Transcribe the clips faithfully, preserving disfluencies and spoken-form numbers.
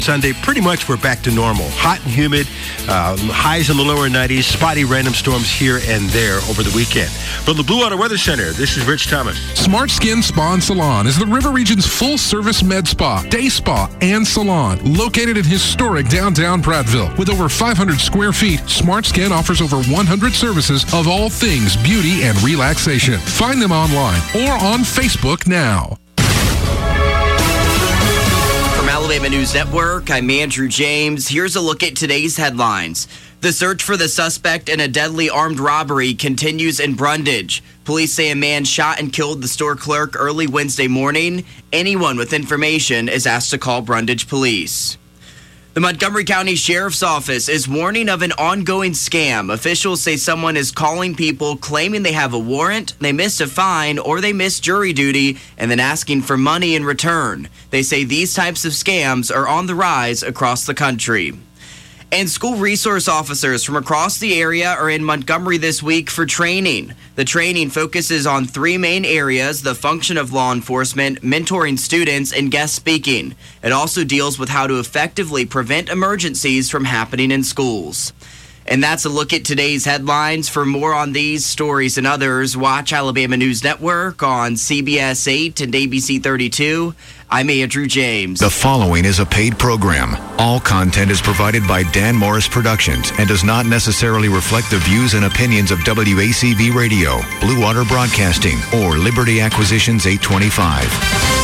Sunday, pretty much we're back to normal. Hot and humid, uh, highs in the lower nineties, spotty random storms here and there over the weekend. From the Blue Water Weather Center, this is Rich Thomas. Smart Skin Spa and Salon is the River Region's full-service med spa, day spa, and salon. Located in historic downtown Prattville. With over five hundred square feet, Smart Skin offers over one hundred services of all things beauty and relaxation. Find them online or on Facebook now. Alabama News Network, I'm Andrew James. Here's a look at today's headlines. The search for the suspect in a deadly armed robbery continues in Brundage. Police say a man shot and killed the store clerk early Wednesday morning. Anyone with information is asked to call Brundage Police. The Montgomery County Sheriff's Office is warning of an ongoing scam. Officials say someone is calling people claiming they have a warrant, they missed a fine, or they missed jury duty, and then asking for money in return. They say these types of scams are on the rise across the country. And school resource officers from across the area are in Montgomery this week for training. The training focuses on three main areas: the function of law enforcement, mentoring students, and guest speaking. It also deals with how to effectively prevent emergencies from happening in schools. And that's a look at today's headlines. For more on these stories and others, watch Alabama News Network on C B S eight and A B C thirty-two. I'm Andrew James. The following is a paid program. All content is provided by Dan Morris Productions and does not necessarily reflect the views and opinions of W A C V Radio, Blue Water Broadcasting, or Liberty Acquisitions eight twenty-five.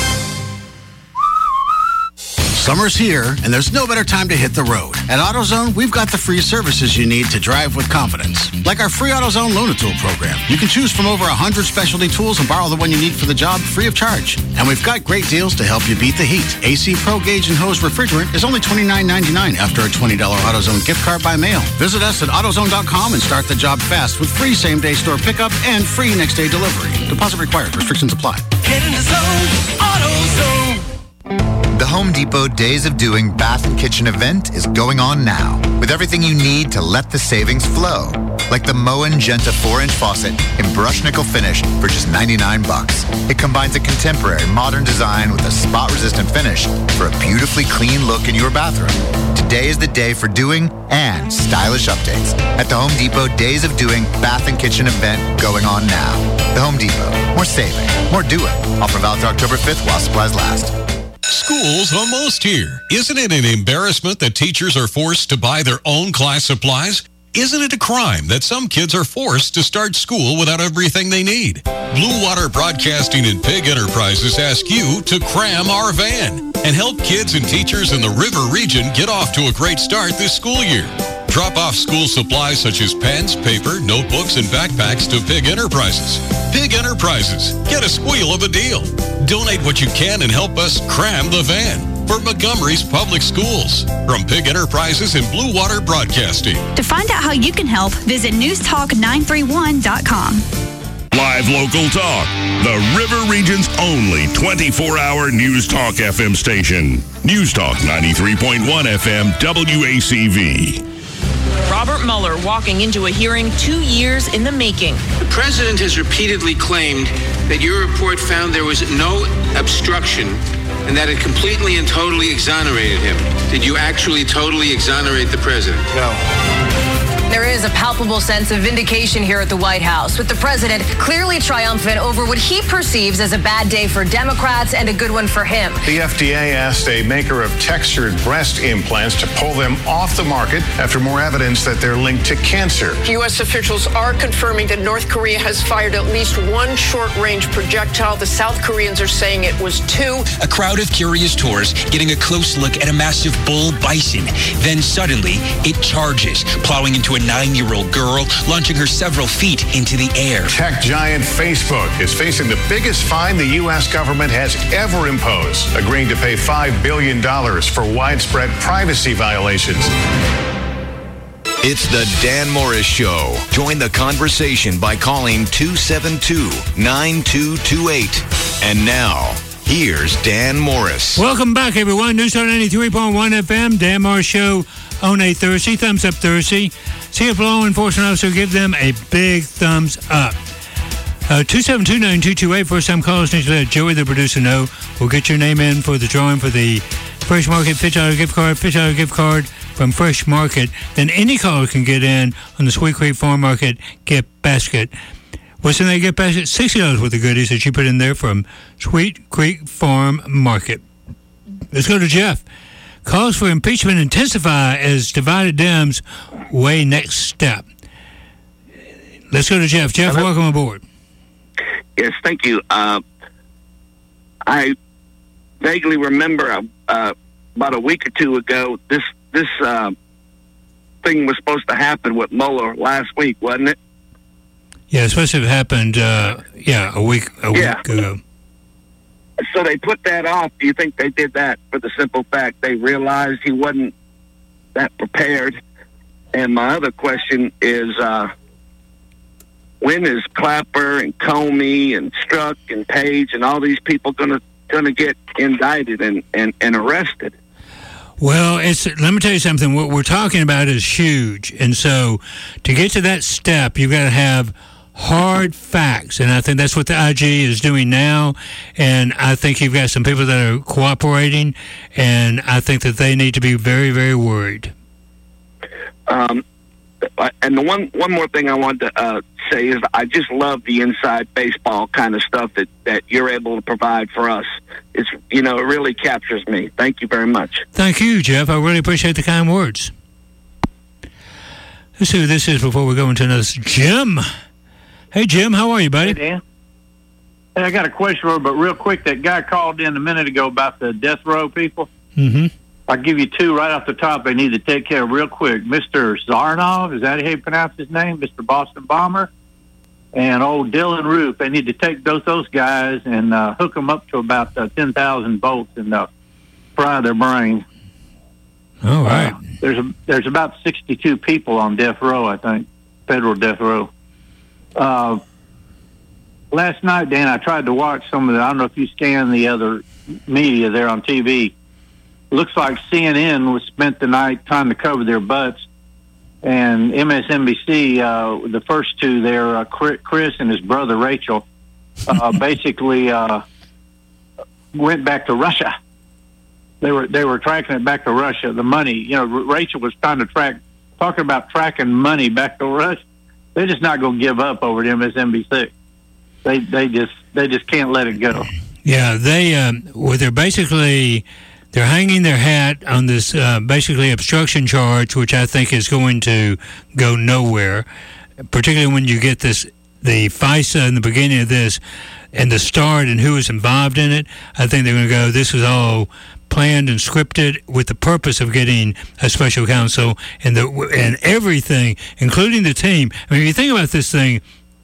Summer's here, and there's no better time to hit the road. At AutoZone, we've got the free services you need to drive with confidence. Like our free AutoZone Loan-A-Tool program. You can choose from over one hundred specialty tools and borrow the one you need for the job free of charge. And we've got great deals to help you beat the heat. A C Pro Gauge and Hose Refrigerant is only twenty-nine ninety-nine after a twenty dollars AutoZone gift card by mail. Visit us at AutoZone dot com and start the job fast with free same-day store pickup and free next-day delivery. Deposit required. Restrictions apply. Get in the zone, AutoZone. The Home Depot Days of Doing Bath and Kitchen event is going on now, with everything you need to let the savings flow. Like the Moen Genta four inch faucet in brush nickel finish for just ninety-nine bucks. It combines a contemporary modern design with a spot-resistant finish for a beautifully clean look in your bathroom. Today is the day for doing and stylish updates at the Home Depot Days of Doing Bath and Kitchen event going on now. The Home Depot. More saving, more doing. Offer valid through October fifth while supplies last. School's almost here. Isn't it an embarrassment that teachers are forced to buy their own class supplies? Isn't it a crime that some kids are forced to start school without everything they need? Blue Water Broadcasting and Pig Enterprises ask you to cram our van and help kids and teachers in the River Region get off to a great start this school year. Drop off school supplies such as pens, paper, notebooks, and backpacks to Pig Enterprises. Pig Enterprises. Get a squeal of a deal. Donate what you can and help us cram the van for Montgomery's public schools. From Pig Enterprises and Blue Water Broadcasting. To find out how you can help, visit news talk nine three one dot com. Live local talk. The River Region's only twenty-four hour News Talk F M station. News Talk ninety-three point one F M W A C V. Robert Mueller walking into a hearing two years in the making. The president has repeatedly claimed that your report found there was no obstruction and that it completely and totally exonerated him. Did you actually totally exonerate the president? No. There is a palpable sense of vindication here at the White House, with the president clearly triumphant over what he perceives as a bad day for Democrats and a good one for him. The F D A asked a maker of textured breast implants to pull them off the market after more evidence that they're linked to cancer. U S officials are confirming that North Korea has fired at least one short-range projectile. The South Koreans are saying it was two. A crowd of curious tourists getting a close look at a massive bull bison. Then suddenly, it charges, plowing into a nine-year-old girl, launching her several feet into the air. Tech giant Facebook is facing the biggest fine the U S government has ever imposed, agreeing to pay five billion dollars for widespread privacy violations. It's the Dan Morris Show. Join the conversation by calling two seven two, nine two two eight. And now, here's Dan Morris. Welcome back, everyone. News Talk ninety-three point one F M, Dan Morris Show on a Thursday. Thumbs up Thursday. See if law enforcement officer give them a big thumbs up. Uh, two seven two, nine two two eight. First time callers need to let Joey, the producer, know. We'll get your name in for the drawing for the Fresh Market fifty dollars gift card, fifty dollars gift card from Fresh Market. Then any caller can get in on the Sweet Creek Farm Market gift basket. What's in that gift basket? sixty dollars worth of goodies that you put in there from Sweet Creek Farm Market. Let's go to Jeff. Calls for impeachment intensify as divided Dems weigh next step. Let's go to Jeff. Jeff, Hello. Welcome aboard. Yes, thank you. Uh, I vaguely remember uh, about a week or two ago, this this uh, thing was supposed to happen with Mueller last week, wasn't it? Yeah, it's supposed to have happened, uh, yeah, a week, a yeah. week ago. So they put that off. Do you think they did that for the simple fact they realized he wasn't that prepared? And my other question is, uh, when is Clapper and Comey and Strzok and Page and all these people going to going to get indicted and, and, and arrested? Well, it's let me tell you something. What we're talking about is huge. And so to get to that step, you've got to have hard facts. And I think that's what the I G is doing now. And I think you've got some people that are cooperating. And I think that they need to be very, very worried. Um, and the one, one more thing I wanted to uh, say is I just love the inside baseball kind of stuff that, that you're able to provide for us. It's, you know, it really captures me. Thank you very much. Thank you, Jeff. I really appreciate the kind words. Let's see who this is before we go into another. Jim. Hey, Jim. How are you, buddy? Hey, Dan. Hey, I got a question for you, but real quick, that guy called in a minute ago about the death row people. Mm-hmm. I'll give you two right off the top they need to take care of real quick. Mister Zarnov, is that how you pronounce his name? Mister Boston Bomber. And old Dylan Roof. They need to take both those guys and uh, hook them up to about uh, ten thousand volts and uh, fry their brain. All right. Uh, there's a, there's about sixty-two people on death row, I think, federal death row. Uh, last night, Dan, I tried to watch some of the, I don't know if you scan the other media there on T V. Looks like C N N was spent the night trying to cover their butts, and M S N B C, uh, the first two there, uh, Chris and his brother Rachel, uh, basically uh, went back to Russia. They were they were tracking it back to Russia. The money, you know, Rachel was trying to track, talking about tracking money back to Russia. They're just not going to give up over at M S N B C. They they just they just can't let it go. Yeah, they um, well, they're basically. They're hanging their hat on this uh, basically obstruction charge, which I think is going to go nowhere, particularly when you get this the FISA in the beginning of this and the start and who is involved in it. I think they're going to go, this is all planned and scripted with the purpose of getting a special counsel and, the, and everything, including the team. I mean, if you think about this thing,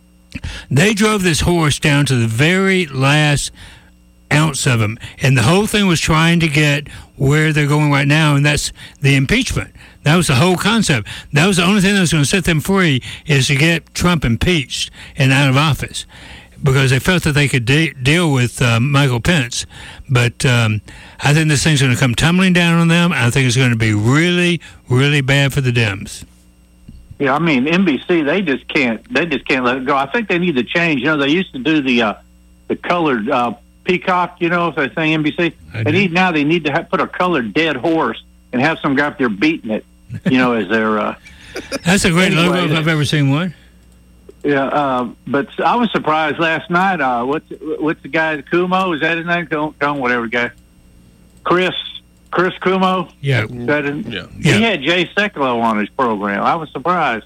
they drove this horse down to the very last ounce of them, and the whole thing was trying to get where they're going right now, and that's the impeachment. That was the whole concept. That was the only thing that was going to set them free, is to get Trump impeached and out of office, because they felt that they could de- deal with uh, Michael Pence. But um, I think this thing's going to come tumbling down on them. I think it's going to be really, really bad for the Dems. Yeah, I mean, N B C, they just can't. They just can't let it go. I think they need to change. You know, they used to do the uh, the colored. Uh, Peacock, you know, if they say N B C, they need, now they need to have, put a colored dead horse and have some guy up there beating it, you know, as their. Uh, That's a great anyway, logo if I've ever seen one. Yeah, uh, but I was surprised last night. Uh, what's what's the guy, Kumo? Is that his name? Don't, don't whatever guy. Chris, Chris Kumo? Yeah. Is that his, yeah. He yeah. had Jay Sekulow on his program. I was surprised.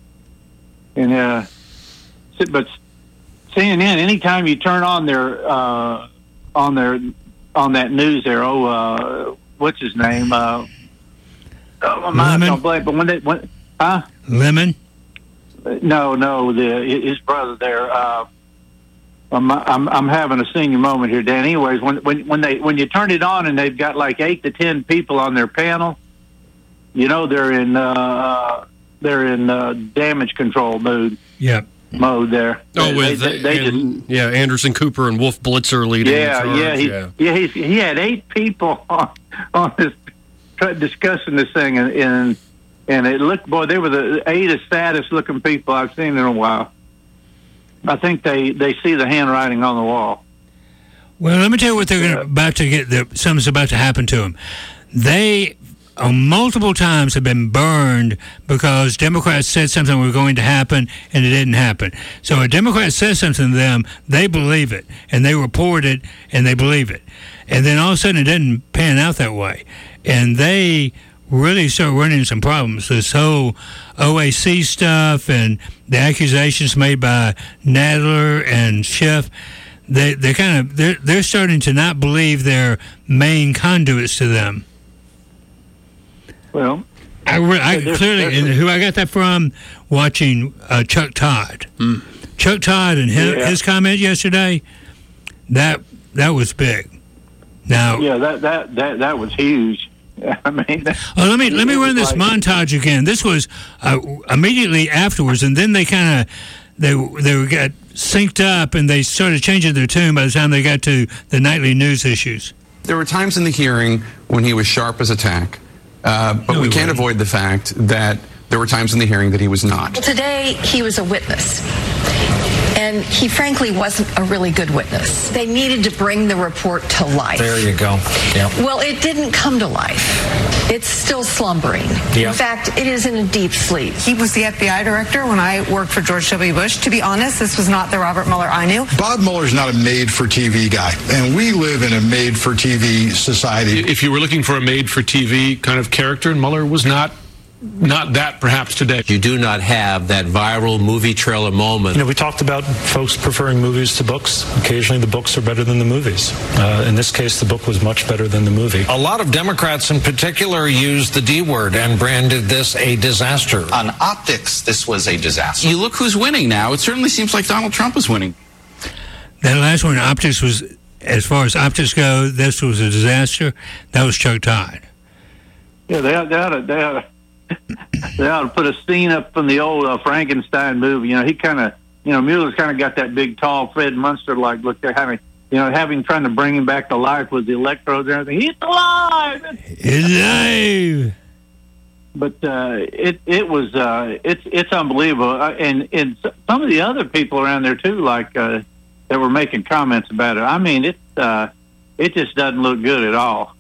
And, uh, but C N N, anytime you turn on their uh, on their on that news there, oh, uh, what's his name? Uh, oh, my mind's on blank. But when they, when, huh? Lemon? No, no, the his brother there. Uh, I'm, I'm I'm having a senior moment here, Dan. Anyways, when when when they when you turn it on and they've got like eight to ten people on their panel, you know they're in uh, they're in uh, damage control mood. Yeah. Mode there. Oh, with they, they, they and, just, yeah, Anderson Cooper and Wolf Blitzer leading. Yeah, the charge. yeah, he, yeah, yeah. He's, he had eight people on, on this discussing this thing, and, and and it looked, boy, they were the eight of saddest looking people I've seen in a while. I think they they see the handwriting on the wall. Well, let me tell you what they're gonna, about to get. The, something's about to happen to them. They, uh, multiple times, have been burned because Democrats said something was going to happen and it didn't happen. So a Democrat says something to them, they believe it, and they report it, and they believe it. And then all of a sudden it didn't pan out that way. And they really start running some problems. This whole O A C stuff and the accusations made by Nadler and Schiff, they they kind of they're they're starting to not believe their main conduits to them. Well, I, re- I there's, clearly there's and a, who I got that from watching uh, Chuck Todd. Mm. Chuck Todd and his, yeah. his comment yesterday, that that was big. Now, yeah, that that that that was huge. I mean, that, oh, let me let me run this like, montage again. This was uh, immediately afterwards, and then they kind of they they got synced up, and they started changing their tune by the time they got to the nightly news issues. There were times in the hearing when he was sharp as a tack, uh, but no, we can't avoid the fact that there were times in the hearing that he was not. Well, today, he was a witness. And he frankly wasn't a really good witness. They needed to bring the report to life. There you go. Yeah. Well, it didn't come to life. It's still slumbering. Yeah. In fact, it is in a deep sleep. He was the F B I director when I worked for George W. Bush. To be honest, this was not the Robert Mueller I knew. Bob Mueller's not a made-for-T V guy, and we live in a made-for-T V society. If you were looking for a made-for-T V kind of character, Mueller was not Not that, perhaps, today. You do not have that viral movie trailer moment. You know, we talked about folks preferring movies to books. Occasionally, the books are better than the movies. Uh, in this case, the book was much better than the movie. A lot of Democrats in particular used the D word and branded this a disaster. On optics, this was a disaster. You look who's winning now. It certainly seems like Donald Trump is winning. That last one, optics, was, as far as optics go, this was a disaster. That was Chuck Todd. Yeah, they ought, they ought to... They ought to They ought to put a scene up from the old uh, Frankenstein movie. You know, he kind of, you know, Mueller's kind of got that big, tall Fred Munster-like look. They're having, you know, having trying to bring him back to life with the electrodes and everything. He's alive. He's alive. But uh, it it was uh, it's it's unbelievable. Uh, and and some of the other people around there too, like uh, that were making comments about it. I mean, it uh, it just doesn't look good at all.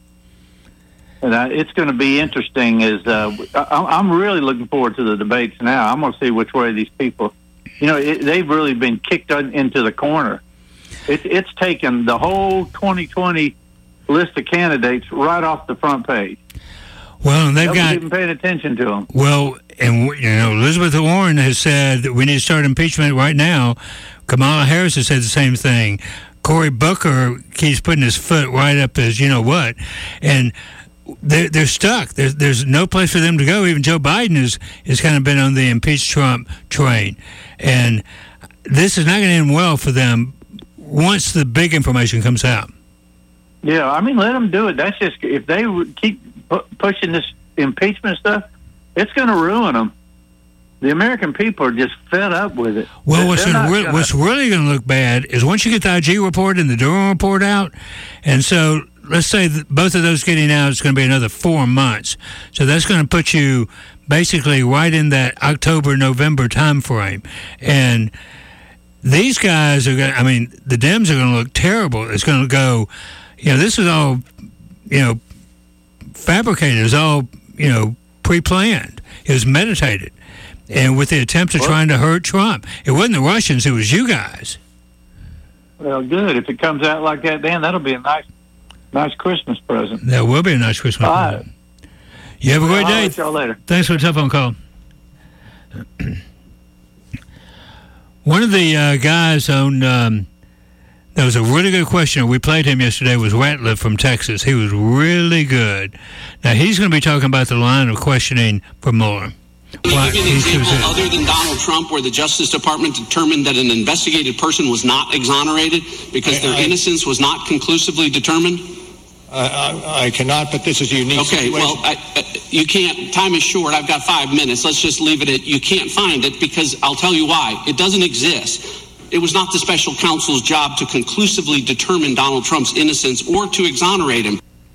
And uh, it's going to be interesting. As uh, I, I'm really looking forward to the debates now. I'm going to see which way these people, you know, it, they've really been kicked into the corner. It, it's taken the whole twenty twenty list of candidates right off the front page. Well, and they've Nobody's got even paying attention to them. Well, and you know, Elizabeth Warren has said that we need to start impeachment right now. Kamala Harris has said the same thing. Cory Booker keeps putting his foot right up as you know what, and they're, they're stuck. There's there's no place for them to go. Even Joe Biden has, has kind of been on the impeach Trump train. And this is not going to end well for them once the big information comes out. Yeah, I mean, let them do it. That's just, if they keep pu- pushing this impeachment stuff, it's going to ruin them. The American people are just fed up with it. Well, what's, re- gonna, what's really going to look bad is once you get the I G report and the Durham report out, and so let's say that both of those getting out, it's going to be another four months. So that's going to put you basically right in that October, November time frame. And these guys are going to, I mean, the Dems are going to look terrible. It's going to go, you know, this is all, you know, fabricated. It was all, you know, pre-planned. It was meditated. And with the attempt of trying to hurt Trump. It wasn't the Russians, it was you guys. Well, good. If it comes out like that, Dan, that'll be a nice nice Christmas present. That will be a nice Christmas All present. Right. You have a great I'll day. let y'all later. Thanks for the telephone call. One of the uh, guys on, um, that was a really good questioner. We played him yesterday, was Ratliff from Texas. He was really good. Now, he's going to be talking about the line of questioning for Mueller. Can you give me an example other than Donald Trump where the Justice Department determined that an investigated person was not exonerated because I, their I, innocence was not conclusively determined? I, I, I cannot, but this is a unique okay, situation. well, I, I, you can't. Time is short. I've got five minutes. Let's just leave it at you can't find it because I'll tell you why. It doesn't exist. It was not the special counsel's job to conclusively determine Donald Trump's innocence or to exonerate him.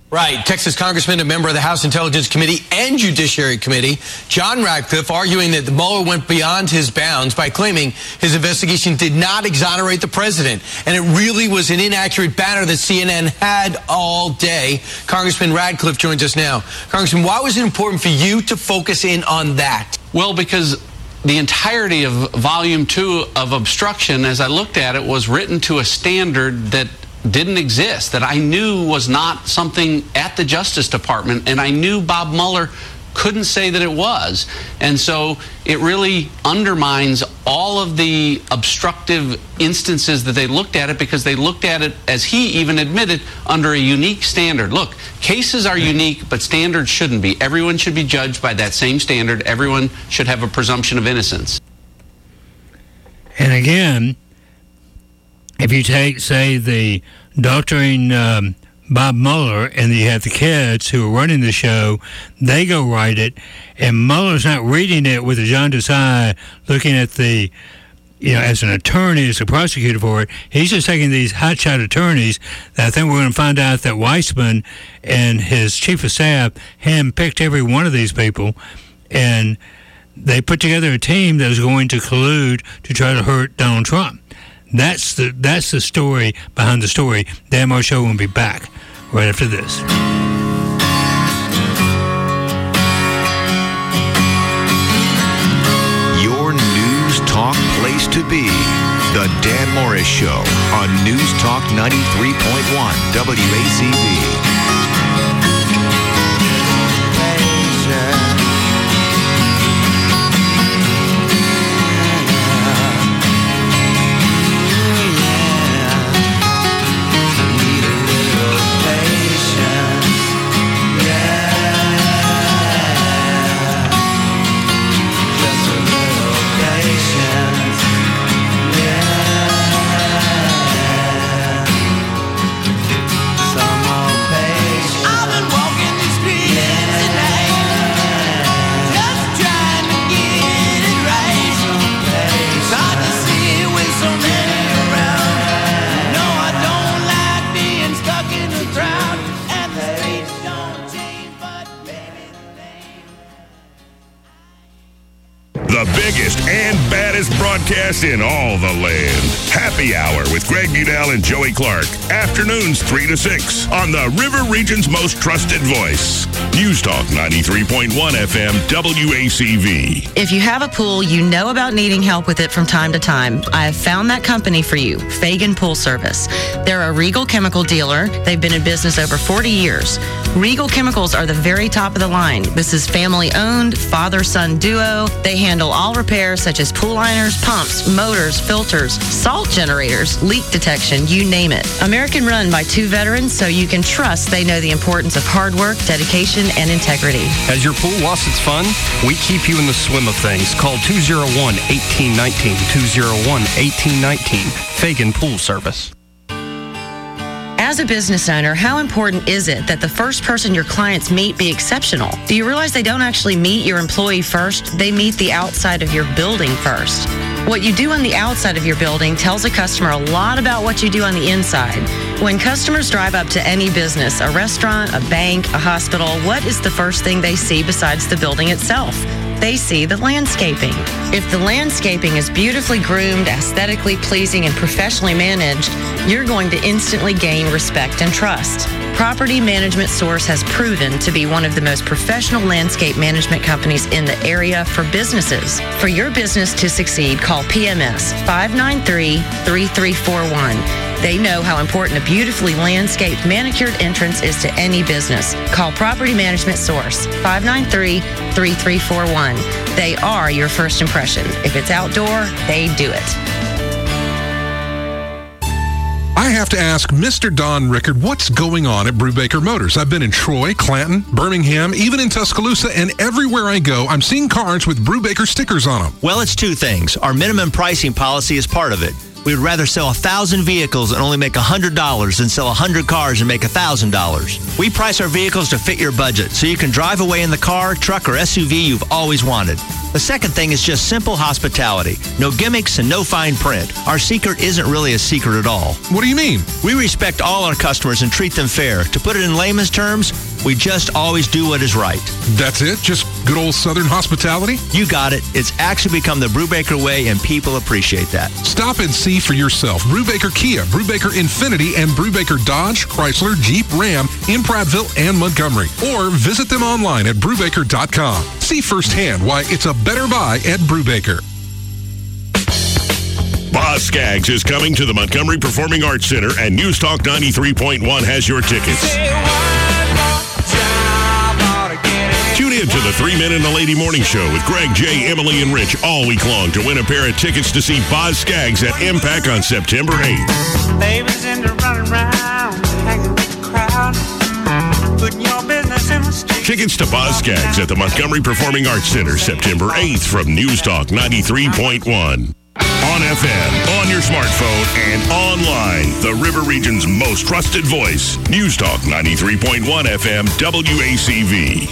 Right. Texas Congressman, a member of the House Intelligence Committee and Judiciary Committee, John Ratcliffe, arguing that Mueller went beyond his bounds by claiming his investigation did not exonerate the president. And it really was an inaccurate banner that C N N had all day. Congressman Ratcliffe joins us now. Congressman, why was it important for you to focus in on that? Well, because the entirety of volume two of obstruction, as I looked at it, was written to a standard that didn't exist, that I knew was not something at the Justice Department, and I knew Bob Mueller couldn't say that it was. And so it really undermines all of the obstructive instances that they looked at it, because they looked at it, as he even admitted, under a unique standard. Look, cases are unique, but standards shouldn't be. Everyone should be judged by that same standard. Everyone should have a presumption of innocence. And again, if you take, say, the doctoring um, Bob Mueller, and you have the kids who are running the show, they go write it, and Mueller's not reading it with a jaundiced eye, looking at the, you know, as an attorney, as a prosecutor for it. He's just taking these hotshot attorneys that I think we're going to find out that Weissman and his chief of staff handpicked every one of these people, and they put together a team that is going to collude to try to hurt Donald Trump. That's the that's the story behind the story. Dan Moore Show will be back right after this. Your news talk place to be. The Dan Morris Show on News Talk ninety-three point one W A C V. Broadcast in all the land. Happy Hour with Greg Udell and Joey Clark. Afternoons three to six on the River Region's most trusted voice. News Talk ninety-three point one F M W A C V. If you have a pool, you know about needing help with it from time to time. I have found that company for you, Fagan Pool Service. They're a Regal chemical dealer. They've been in business over forty years. Regal Chemicals are the very top of the line. This is family-owned, father-son duo. They handle all repairs such as pool liners, pumps, motors, filters, salt generators, leak detection, you name it. American run by two veterans, so you can trust they know the importance of hard work, dedication, and integrity. Has your pool lost its fun? We keep you in the swim of things. Call two oh one, one eight one nine, two oh one, one eight one nine, Fagan Pool Service. As a business owner, how important is it that the first person your clients meet be exceptional? Do you realize they don't actually meet your employee first? They meet the outside of your building first. What you do on the outside of your building tells a customer a lot about what you do on the inside. When customers drive up to any business, a restaurant, a bank, a hospital, what is the first thing they see besides the building itself? They see the landscaping. If the landscaping is beautifully groomed, aesthetically pleasing, and professionally managed, you're going to instantly gain respect and trust. Property Management Source has proven to be one of the most professional landscape management companies in the area for businesses. For your business to succeed, call P M S five nine three, three three four one. They know how important a beautifully landscaped, manicured entrance is to any business. Call Property Management Source, five nine three, three three four one. They are your first impression. If it's outdoor, they do it. I have to ask Mister Don Rickard, what's going on at Brubaker Motors? I've been in Troy, Clanton, Birmingham, even in Tuscaloosa, and everywhere I go, I'm seeing cars with Brubaker stickers on them. Well, it's two things. Our minimum pricing policy is part of it. We would rather sell one thousand vehicles and only make one hundred dollars than sell one hundred cars and make one thousand dollars. We price our vehicles to fit your budget so you can drive away in the car, truck, or S U V you've always wanted. The second thing is just simple hospitality. No gimmicks and no fine print. Our secret isn't really a secret at all. What do you mean? We respect all our customers and treat them fair. To put it in layman's terms, we just always do what is right. That's it? Just good old Southern hospitality? You got it. It's actually become the Brubaker way, and people appreciate that. Stop and see for yourself. Brubaker Kia, Brubaker Infiniti, and Brubaker Dodge, Chrysler, Jeep, Ram in Prattville and Montgomery. Or visit them online at brubaker dot com. See firsthand why it's a better buy at Brubaker. Boz Scaggs is coming to the Montgomery Performing Arts Center, and News Talk ninety-three point one has your tickets. Tune in to the Three Men and a Lady Morning Show with Greg, Jay, Emily, and Rich all week long to win a pair of tickets to see Boz Scaggs at Impact on September eighth. Baby's into running around, hanging with the crowd, putting your business in the street. Tickets to Boz Scaggs at the Montgomery Performing Arts Center September eighth from News Talk ninety-three point one. On F M, on your smartphone, and online. The River Region's most trusted voice. News Talk ninety-three point one F M W A C V.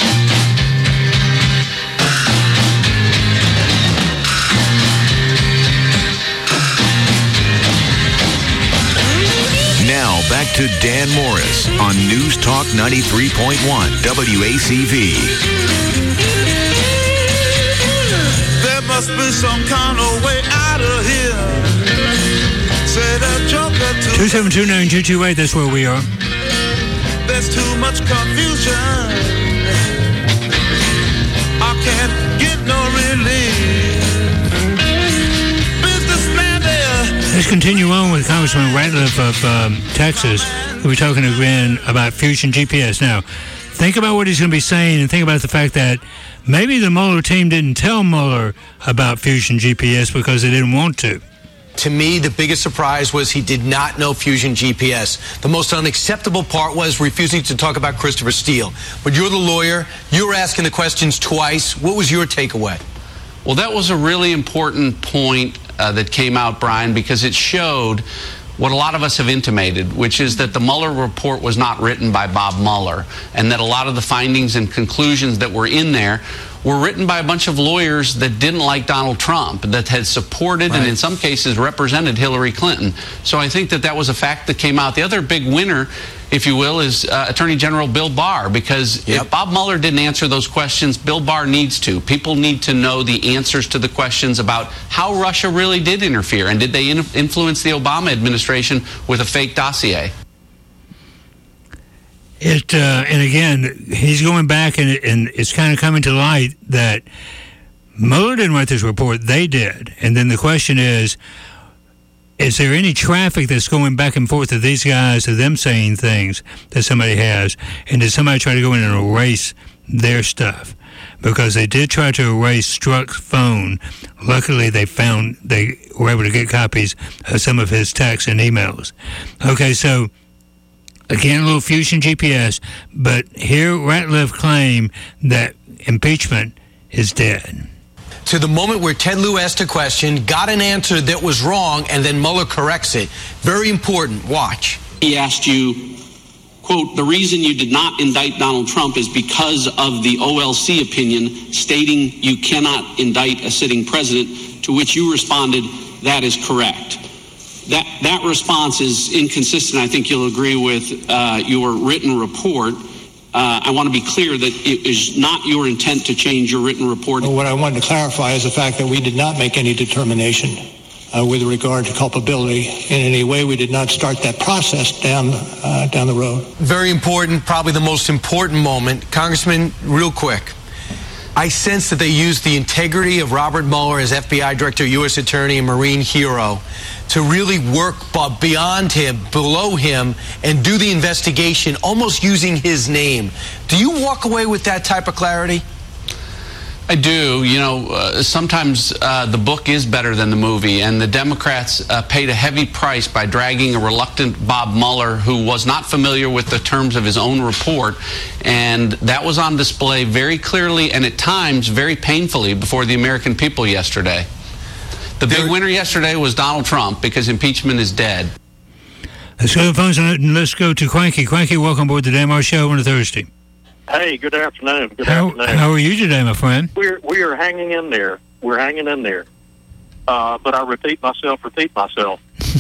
Now back to Dan Morris on News Talk ninety-three point one W A C V. There must be some kind of way out of here. Say that joker to two seven two nine two two eight, that's where we are. There's too much confusion. I can't get no relief. Businessman there. Let's continue on with Congressman Ratliff of um, Texas, who we're talking again about Fusion G P S. Now, think about what he's going to be saying, and think about the fact that maybe the Mueller team didn't tell Mueller about Fusion G P S because they didn't want to. To me, the biggest surprise was he did not know Fusion G P S. The most unacceptable part was refusing to talk about Christopher Steele. But you're the lawyer. You were asking the questions twice. What was your takeaway? Well, that was a really important point uh, that came out, Brian, because it showed what a lot of us have intimated, which is that the Mueller report was not written by Bob Mueller, and that a lot of the findings and conclusions that were in there were written by a bunch of lawyers that didn't like Donald Trump, that had supported right. and in some cases represented Hillary Clinton. So I think that that was a fact that came out. The other big winner, if you will, is uh, Attorney General Bill Barr, because yep. if Bob Mueller didn't answer those questions, Bill Barr needs to. People need to know the answers to the questions about how Russia really did interfere, and did they in- influence the Obama administration with a fake dossier? It uh, and again, he's going back, and, it, and it's kind of coming to light that Mueller didn't write this report; they did. And then the question is: is there any traffic that's going back and forth of these guys, of them saying things that somebody has, and did somebody try to go in and erase their stuff? Because they did try to erase Strzok's phone. Luckily, they found they were able to get copies of some of his texts and emails. Okay, so. Again, a little Fusion G P S, but here Ratliff claimed that impeachment is dead. To the moment where Ted Lieu asked a question, got an answer that was wrong, and then Mueller corrects it. Very important. Watch. He asked you, quote, the reason you did not indict Donald Trump is because of the O L C opinion stating you cannot indict a sitting president, to which you responded, that is correct. That that response is inconsistent. I think you'll agree with uh, your written report. Uh, I want to be clear that it is not your intent to change your written report. Well, what I wanted to clarify is the fact that we did not make any determination uh, with regard to culpability in any way. We did not start that process down uh, down the road. Very important, probably the most important moment. Congressman, real quick. I sense that they used the integrity of Robert Mueller as F B I Director, U S Attorney, and Marine hero to really work beyond him, below him, and do the investigation almost using his name. Do you walk away with that type of clarity? I do. You know, uh, sometimes uh, the book is better than the movie, and the Democrats uh, paid a heavy price by dragging a reluctant Bob Mueller who was not familiar with the terms of his own report, and that was on display very clearly and at times very painfully before the American people yesterday. The big winner yesterday was Donald Trump, because impeachment is dead. Let's go to the phones and let's go to Cranky. Cranky, welcome aboard the Dan Morris Show on a Thursday. Hey, good afternoon. Good How, afternoon. how are you today, my friend? We're we are hanging in there. We're hanging in there. Uh, but I repeat myself, repeat myself.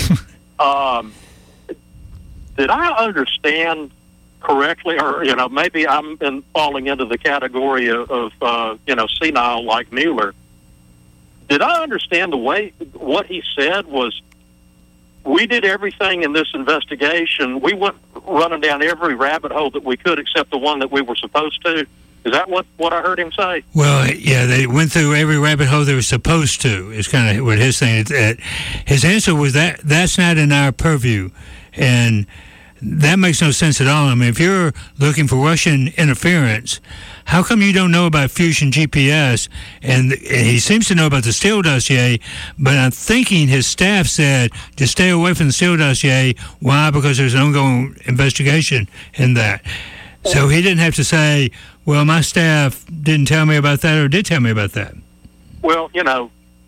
um, did I understand correctly, or you know, maybe I'm in falling into the category of, of uh, you know, senile like Mueller? Did I understand the way what he said was? We did everything in this investigation. We went running down every rabbit hole that we could except the one that we were supposed to. Is that what, what I heard him say? Well, yeah, they went through every rabbit hole they were supposed to. Is kind of what his thing is. Uh, his answer was that that's not in our purview. And that makes no sense at all. I mean, if you're looking for Russian interference, how come you don't know about Fusion G P S? And he seems to know about the Steele dossier, but I'm thinking his staff said to stay away from the Steele dossier. Why? Because there's an ongoing investigation in that. So he didn't have to say, well, my staff didn't tell me about that or did tell me about that. Well, you know,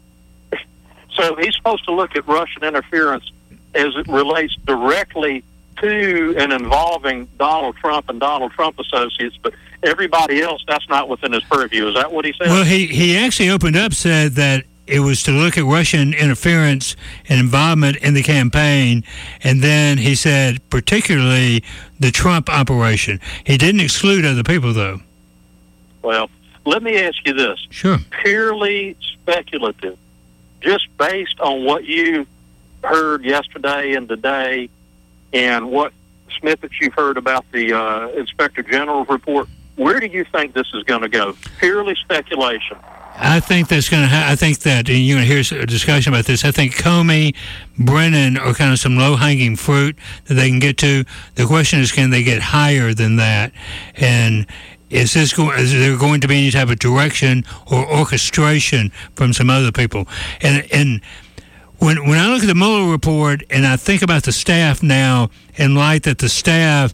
so he's supposed to look at Russian interference as it relates directly to and involving Donald Trump and Donald Trump associates, but everybody else, that's not within his purview. Is that what he said? Well, he, he actually opened up, said that it was to look at Russian interference and involvement in the campaign, and then he said particularly the Trump operation. He didn't exclude other people, though. Well, let me ask you this. Sure. Purely speculative, just based on what you heard yesterday and today, and what snippets you've heard about the uh, Inspector General's report, where do you think this is going to go? Purely speculation. I think that's going to. Ha- I think that and you're going to hear a discussion about this. I think Comey, Brennan are kind of some low-hanging fruit that they can get to. The question is, can they get higher than that? And is this going? Is there going to be any type of direction or orchestration from some other people? And and. When when I look at the Mueller report and I think about the staff now, in light that the staff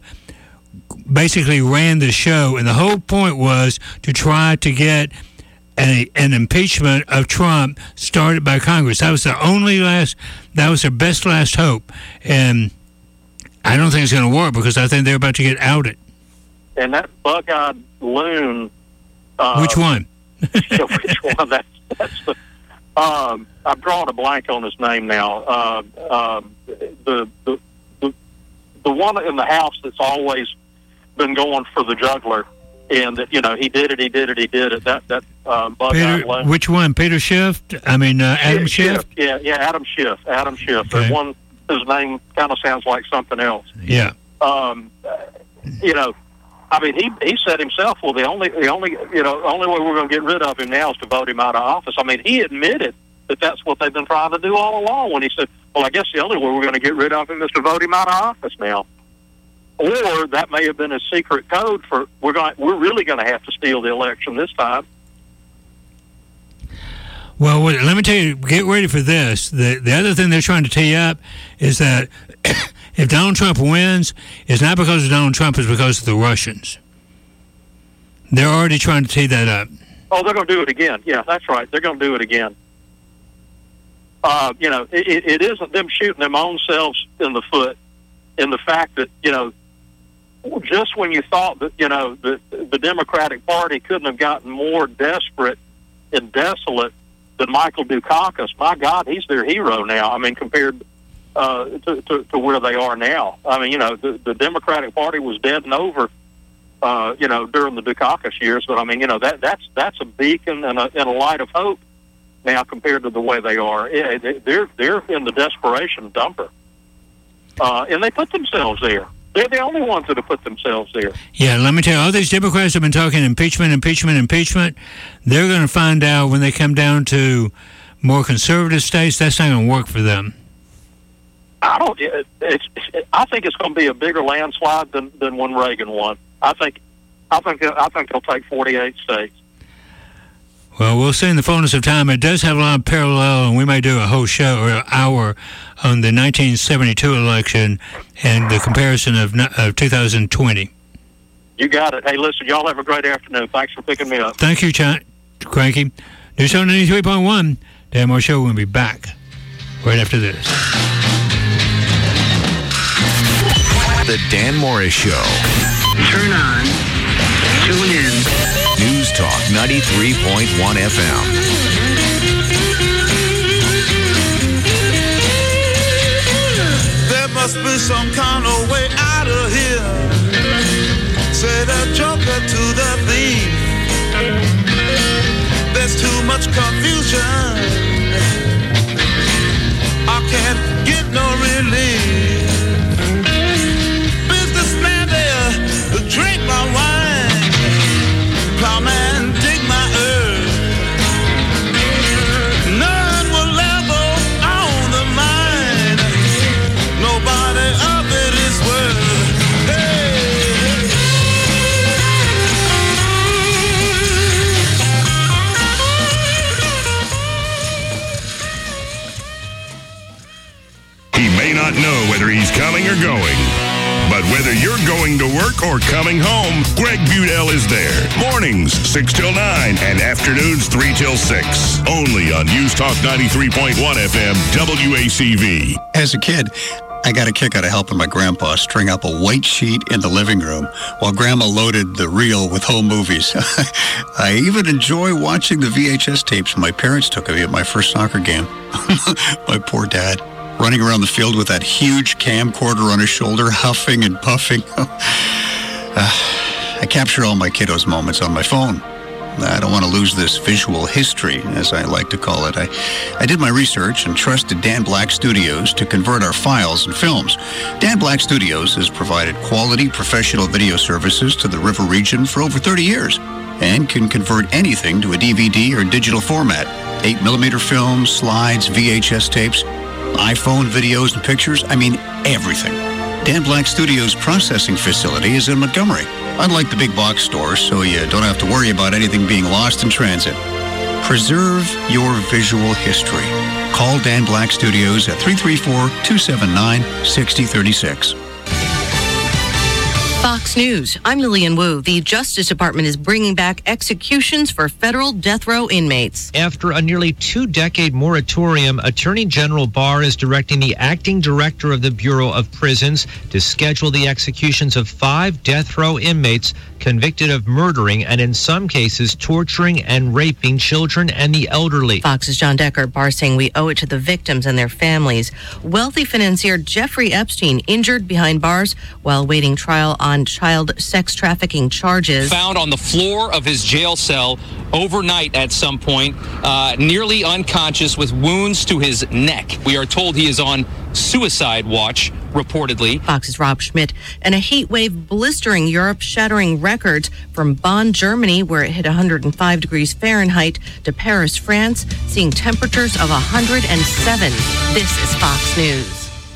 basically ran the show, and the whole point was to try to get a, an impeachment of Trump started by Congress. That was the only last, that was their best last hope. And I don't think it's going to work because I think they're about to get outed. And that bug-eyed loon. Uh, Which one? Yeah, which one? That's, that's the. Um, I'm drawing a blank on his name now. Uh, uh, the, the the the one in the House that's always been going for the juggler, and that you know he did it, he did it, he did it. That that uh, bug Peter, out which one? Peter Schiff? I mean uh, Adam Schiff? Schiff? Yeah, yeah, Adam Schiff. Adam Schiff. Okay. The one his name kind of sounds like something else. Yeah. Um, you know. I mean, he he said himself, well, the only the only you know only way we're going to get rid of him now is to vote him out of office. I mean, he admitted that that's what they've been trying to do all along. When he said, well, I guess the only way we're going to get rid of him is to vote him out of office now. Or that may have been a secret code for we're going we're really going to have to steal the election this time. Well, wait, let me tell you, get ready for this. The the other thing they're trying to tee up is that if Donald Trump wins, it's not because of Donald Trump, it's because of the Russians. They're already trying to tee that up. Oh, they're going to do it again. Yeah, that's right. They're going to do it again. Uh, you know, it, it isn't them shooting their own selves in the foot in the fact that, you know, just when you thought that, you know, the, the Democratic Party couldn't have gotten more desperate and desolate than Michael Dukakis, my God, he's their hero now. I mean, compared uh, to, to, to where they are now. I mean, you know, the, the Democratic Party was dead and over, uh, you know, during the Dukakis years. But, I mean, you know, that that's that's a beacon and a, and a light of hope now compared to the way they are. Yeah, they're, they're in the desperation dumper. Uh, and they put themselves there. They're the only ones that have put themselves there. Yeah, let me tell you, all these Democrats have been talking impeachment, impeachment, impeachment. They're going to find out when they come down to more conservative states, that's not going to work for them. I don't. It, it's. It, I think it's going to be a bigger landslide than, than when Reagan won. I think. I think. I think they'll take forty-eight states. Well, we'll see in the fullness of time. It does have a lot of parallel, and we may do a whole show or an hour on the nineteen seventy-two election and the comparison of, of two thousand twenty. You got it. Hey, listen, y'all have a great afternoon. Thanks for picking me up. Thank you, Ch- Cranky. News Show ninety-three point one. Dan Moore Show will be back right after this. The Dan Morris Show. Turn on ninety-three point one F M. There must be some kind of way out of here, said a joker to the thief. There's too much confusion, I can't get no relief. Businessman there, drink my wine. Plowman, dig my earth. None will ever own the mine. Nobody of it is worth. Hey. He may not know whether he's coming or going, but whether you're going to work or coming home, Greg Budell is there. Mornings, six till nine, and afternoons, three till six. Only on News Talk ninety-three point one F M, W A C V. As a kid, I got a kick out of helping my grandpa string up a white sheet in the living room while Grandma loaded the reel with home movies. I even enjoy watching the V H S tapes my parents took of me at my first soccer game. My poor dad, running around the field with that huge camcorder on his shoulder, huffing and puffing. uh, I capture all my kiddos' moments on my phone. I don't want to lose this visual history, as I like to call it. I, I did my research and trusted Dan Black Studios to convert our files and films. Dan Black Studios has provided quality professional video services to the River region for over thirty years and can convert anything to a D V D or digital format. eight millimeter films, slides, V H S tapes, iPhone videos and pictures, I mean everything. Dan Black Studios' processing facility is in Montgomery. Unlike the big box stores, so you don't have to worry about anything being lost in transit. Preserve your visual history. Call Dan Black Studios at three three four, two seven nine, six zero three six. Fox News. I'm Lillian Wu. The Justice Department is bringing back executions for federal death row inmates. After a nearly two-decade moratorium, Attorney General Barr is directing the acting director of the Bureau of Prisons to schedule the executions of five death row inmates convicted of murdering and, in some cases, torturing and raping children and the elderly. Fox's John Decker. Barr saying we owe it to the victims and their families. Wealthy financier Jeffrey Epstein injured behind bars while waiting trial on on child sex trafficking charges. Found on the floor of his jail cell overnight at some point, uh, nearly unconscious with wounds to his neck. We are told he is on suicide watch, reportedly. Fox's Rob Schmidt. And a heat wave blistering Europe, shattering records from Bonn, Germany, where it hit one hundred five degrees Fahrenheit, to Paris, France, seeing temperatures of one hundred seven. This is Fox News.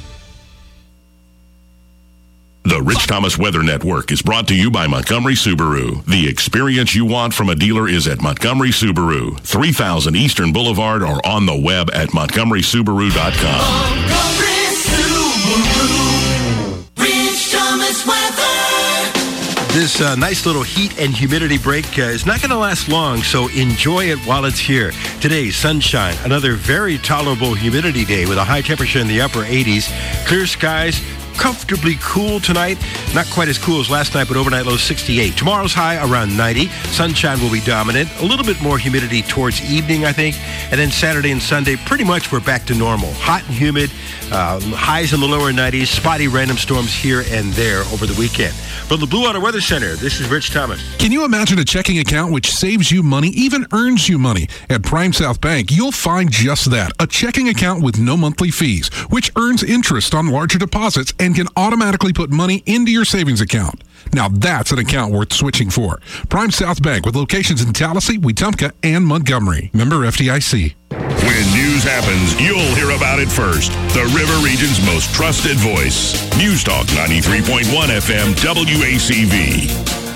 The Rich Thomas Weather Network is brought to you by Montgomery Subaru. The experience you want from a dealer is at Montgomery Subaru, three thousand Eastern Boulevard, or on the web at montgomery subaru dot com. Montgomery Subaru, Rich Thomas Weather. This uh, nice little heat and humidity break uh, is not going to last long, so enjoy it while it's here. Today, sunshine, another very tolerable humidity day with a high temperature in the upper eighties, clear skies, comfortably cool tonight. Not quite as cool as last night, but overnight low sixty-eight. Tomorrow's high around ninety. Sunshine will be dominant. A little bit more humidity towards evening, I think. And then Saturday and Sunday, pretty much we're back to normal. Hot and humid, uh, highs in the lower nineties, spotty random storms here and there over the weekend. From the Blue Water Weather Center, this is Rich Thomas. Can you imagine a checking account which saves you money, even earns you money? At Prime South Bank, you'll find just that, a checking account with no monthly fees, which earns interest on larger deposits and can automatically put money into your savings account. Now that's an account worth switching for. Prime South Bank, with locations in Tallahassee, Wetumpka, and Montgomery. Member F D I C. When news happens, you'll hear about it first. The River Region's most trusted voice. News Talk ninety-three point one F M, W A C V.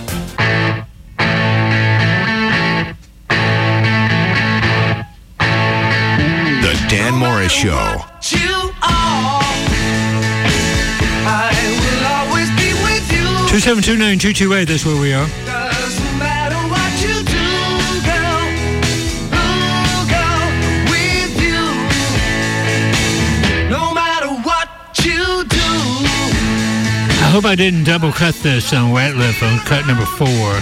The Dan Morris Show. two seven two nine two two eight, that's where we are. Doesn't matter what you do, girl. Ooh, girl, with you. No matter what you do. I hope I didn't double cut this on Ratliff on cut number four.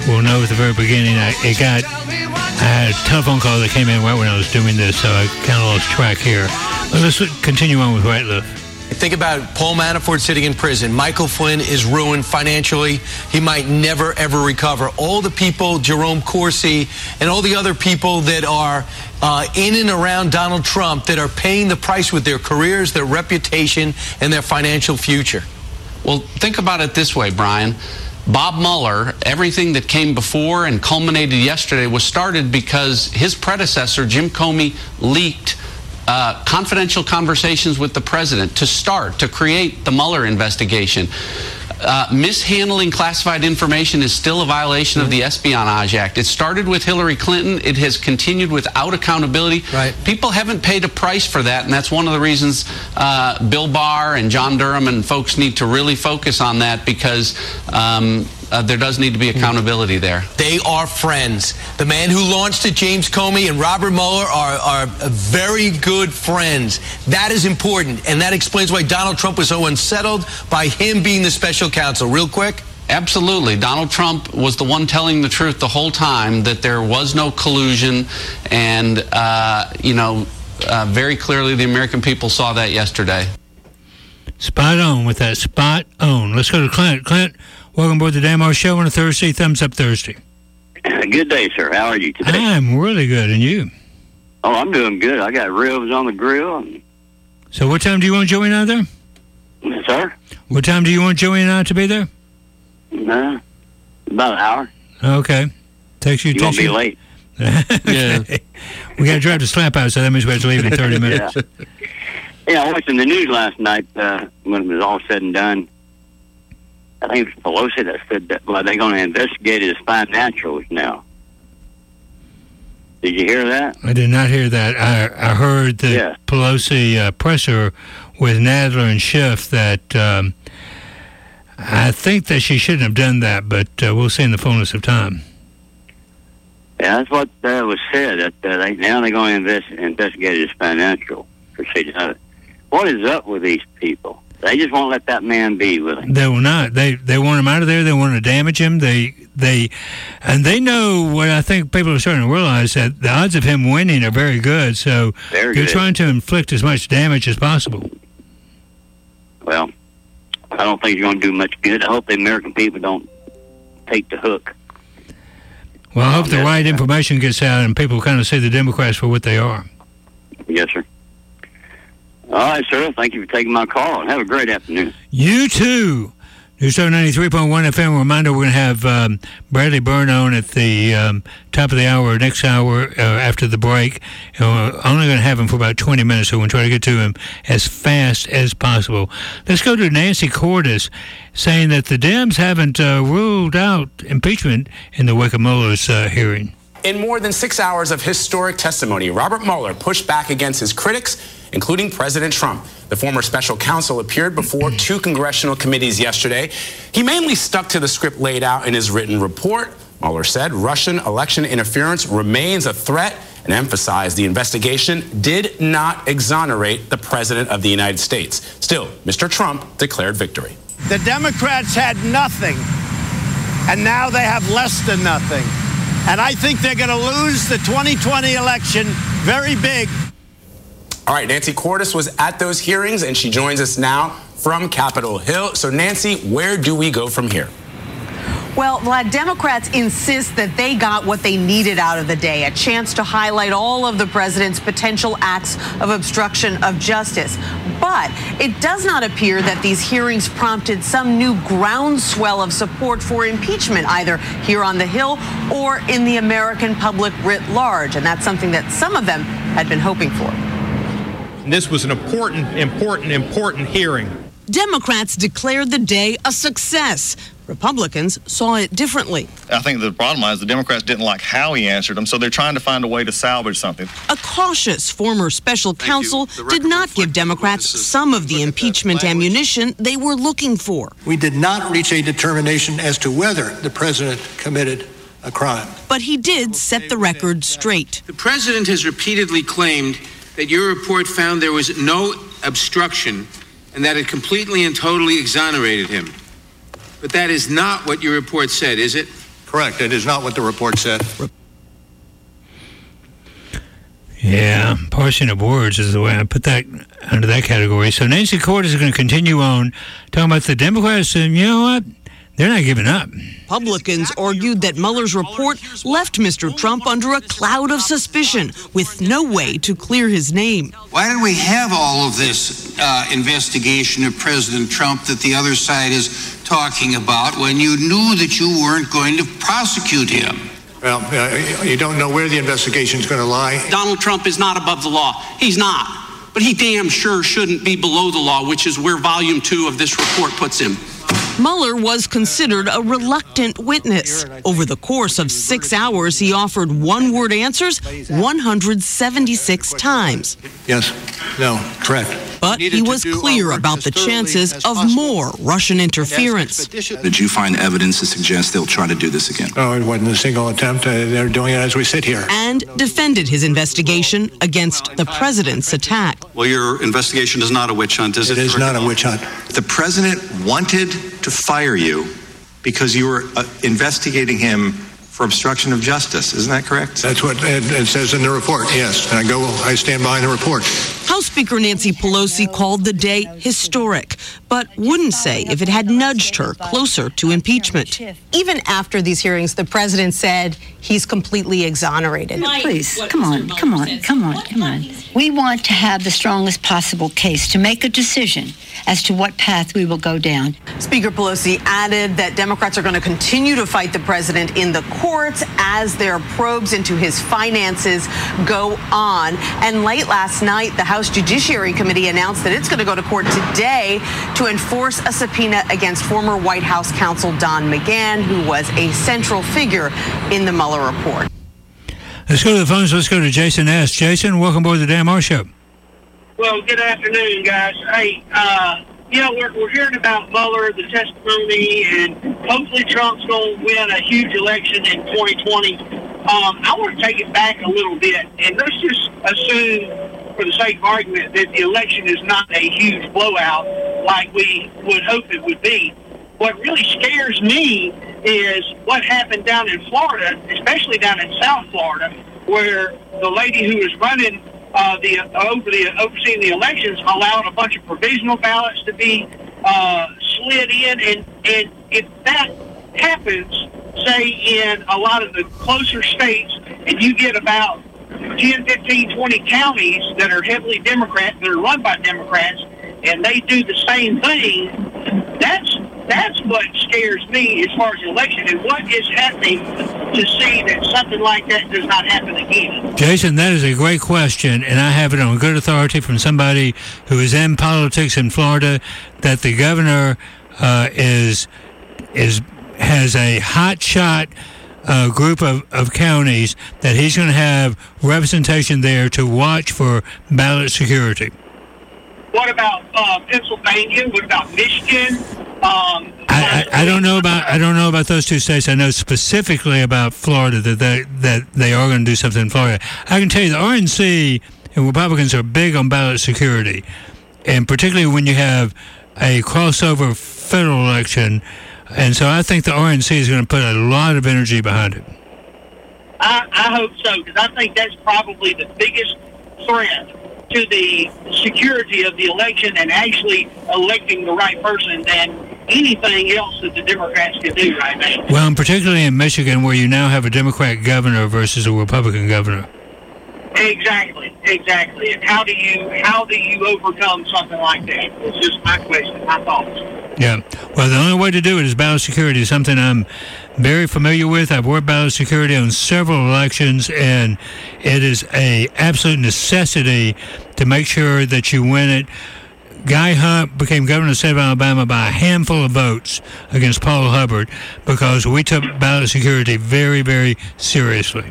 will know at the very beginning. I, it got, I had a telephone call that came in right when I was doing this, so I kind of lost track here. But let's continue on with Ratliff. Think about Paul Manafort sitting in prison. Michael Flynn is ruined financially. He might never, ever recover. All the people, Jerome Corsi, and all the other people that are uh, in and around Donald Trump that are paying the price with their careers, their reputation, and their financial future. Well, think about it this way, Brian. Bob Mueller, everything that came before and culminated yesterday was started because his predecessor, Jim Comey, leaked Uh, confidential conversations with the president to start, to create the Mueller investigation. Uh, mishandling classified information is still a violation of the Espionage Act. It started with Hillary Clinton. It has continued without accountability. Right. People haven't paid a price for that, and that's one of the reasons uh, Bill Barr and John Durham and folks need to really focus on that, because um, uh, there does need to be accountability there. They are friends. The man who launched it, James Comey, and Robert Mueller are, are very good friends. That is important, and that explains why Donald Trump was so unsettled by him being the special counsel. Real quick. Absolutely. Donald Trump was the one telling the truth the whole time, that there was no collusion, and, uh, you know, uh, very clearly the American people saw that yesterday. Spot on with that. Spot on. Let's go to Clint. Clint, welcome aboard the Dan Morris Show on a Thursday. Thumbs up Thursday. Good day, sir. How are you today? I'm really good. And you? Oh, I'm doing good. I got ribs on the grill. And... So what time do you want Joey and I there? Sir? What time do you want Joey and I to be there? No, about an hour. Okay. Takes you. You won't be late. Yeah. We got to drive to Slap House, so that means we have to leave in thirty minutes. Yeah. Yeah, I watched in the news last night uh, when it was all said and done. I think it was Pelosi that said that well, they're going to investigate his financials now. Did you hear that? I did not hear that. I, I heard the yeah. Pelosi uh, presser with Nadler and Schiff that um, I think that she shouldn't have done that, but uh, we'll see in the fullness of time. Yeah, that's what uh, was said. That uh, they, now they're going to invest, investigate his financial procedure. Uh, what is up with these people? They just won't let that man be with him. They will not. They they want him out of there. They want to damage him. They they, and they know what I think people are starting to realize, that the odds of him winning are very good. So very they're good. trying to inflict as much damage as possible. Well, I don't think he's going to do much good. I hope the American people don't take the hook. Well, I hope the right information gets out and people kind of see the Democrats for what they are. Yes, sir. All right, sir. Thank you for taking my call, and have a great afternoon. You too. News Talk ninety-three point one F M. Reminder, we're going to have um, Bradley Byrne on at the um, top of the hour, next hour, uh, after the break. And we're only going to have him for about twenty minutes, so we'll try to get to him as fast as possible. Let's go to Nancy Cordes, saying that the Dems haven't uh, ruled out impeachment in the wake of Mueller's uh, hearing. In more than six hours of historic testimony, Robert Mueller pushed back against his critics, including President Trump. The former special counsel appeared before two congressional committees yesterday. He mainly stuck to the script laid out in his written report. Mueller said Russian election interference remains a threat and emphasized the investigation did not exonerate the President of the United States. Still, Mister Trump declared victory. The Democrats had nothing, and now they have less than nothing. And I think they're going to lose the twenty twenty election very big. All right, Nancy Cordes was at those hearings, and she joins us now from Capitol Hill. So, Nancy, where do we go from here? Well, Vlad, Democrats insist that they got what they needed out of the day, a chance to highlight all of the president's potential acts of obstruction of justice. But it does not appear that these hearings prompted some new groundswell of support for impeachment, either here on the Hill or in the American public writ large. And that's something that some of them had been hoping for. This was an important, important, important hearing. Democrats declared the day a success. Republicans saw it differently. I think the problem is the Democrats didn't like how he answered them, so they're trying to find a way to salvage something. A cautious former special counsel did not give Democrats some of the impeachment ammunition they were looking for. We did not reach a determination as to whether the president committed a crime. But he did set the record straight. The president has repeatedly claimed that your report found there was no obstruction and that it completely and totally exonerated him. But that is not what your report said, is it? Correct. It is not what the report said. Yeah, parsing of words is the way I put that under that category. So Nancy Cordes is going to continue on talking about the Democrats, and you know what? They're not giving up. Republicans argued that Mueller's report left Mister Trump under a cloud of suspicion with no way to clear his name. Why did we have all of this uh, investigation of President Trump that the other side is talking about when you knew that you weren't going to prosecute him? Well, uh, you don't know where the investigation is going to lie. Donald Trump is not above the law. He's not. But he damn sure shouldn't be below the law, which is where volume two of this report puts him. Mueller was considered a reluctant witness. Over the course of six hours, he offered one-word answers one hundred seventy-six times. Yes. No. Correct. But he was clear about the chances of more Russian interference. Did you find evidence to suggest they'll try to do this again? Oh, it wasn't a single attempt. Uh, they're doing it as we sit here. And defended his investigation against the president's attack. Well, your investigation is not a witch hunt, is it? It is not a witch hunt. The president wanted to fire you because you were uh, investigating him for obstruction of justice. Isn't that correct? That's what it, it says in the report, yes. And I go, I stand behind the report. House Speaker Nancy Pelosi called the day historic, but wouldn't say if it had nudged her closer to impeachment. Even after these hearings, the president said he's completely exonerated. Please, come on, come on, come on, come on. We want to have the strongest possible case to make a decision as to what path we will go down. Speaker Pelosi added that Democrats are going to continue to fight the president in the courts as their probes into his finances go on. And late last night, the House Judiciary Committee announced that it's going to go to court today to enforce a subpoena against former White House counsel Don McGahn, who was a central figure in the Mueller report. Let's go to the phones. Let's go to Jason S. Jason, welcome aboard the Dan Moore Show. Well, good afternoon, guys. Hey, uh, you know, we're, we're hearing about Mueller, the testimony, and hopefully Trump's going to win a huge election in twenty twenty. Um, I want to take it back a little bit, and let's just assume, for the sake of argument, that the election is not a huge blowout like we would hope it would be. What really scares me is what happened down in Florida, especially down in South Florida, where the lady who was running uh, the over the overseeing the elections allowed a bunch of provisional ballots to be uh, slid in, and and if that happens, say in a lot of the closer states, and you get about ten, fifteen, twenty counties that are heavily Democrat, that are run by Democrats, and they do the same thing, that's That's what scares me as far as the election, and what is happening to see that something like that does not happen again. Jason, that is a great question, and I have it on good authority from somebody who is in politics in Florida that the governor uh, is is has a hot shot uh, group of, of counties that he's going to have representation there to watch for ballot security. What about uh, Pennsylvania? What about Michigan? Um, I, I, I don't know about I don't know about those two states. I know specifically about Florida that they, that they are going to do something in Florida. I can tell you the R N C and Republicans are big on ballot security, and particularly when you have a crossover federal election. And so I think the R N C is going to put a lot of energy behind it. I, I hope so, because I think that's probably the biggest threat to the security of the election and actually electing the right person than anything else that the Democrats can do right now. Well, and particularly in Michigan, where you now have a Democrat governor versus a Republican governor. Exactly, exactly. And how do you how do you overcome something like that? It's just my question, my thoughts. Yeah. Well, the only way to do it is ballot security, something I'm very familiar with. I've worked ballot security on several elections, and it is a absolute necessity to make sure that you win it. Guy Hunt became governor of the state of Alabama by a handful of votes against Paul Hubbard because we took ballot security very, very seriously.